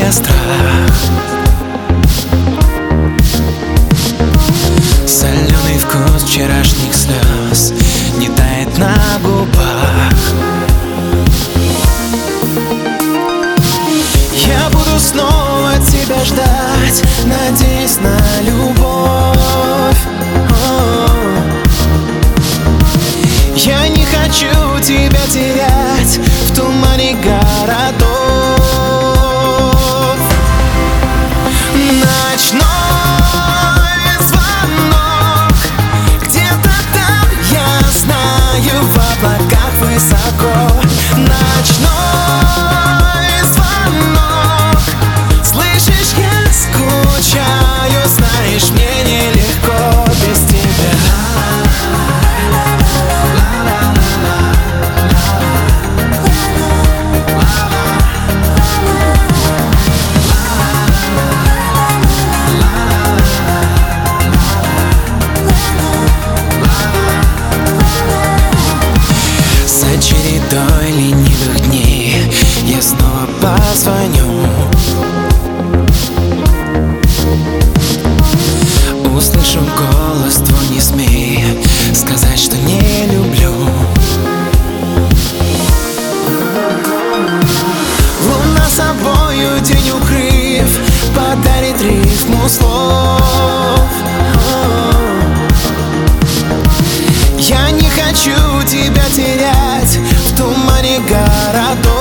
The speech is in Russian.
страх. Соленый вкус вчерашних слез не тает на губах. Я буду снова тебя ждать, надеясь на любовь. Я не хочу тебя терять в тумане городов. Ночной звонок, где-то там, я знаю, в облаках высоко. Ночной звонок, слышишь, я скучаю, знаешь, мне нелегко без тебя. Чередой ленивых дней я снова позвоню. Услышу голос твой, не смей сказать, что не люблю. Луна собою день укрыв, подарит рифму слов. Я не хочу тебя терять в тумане городов.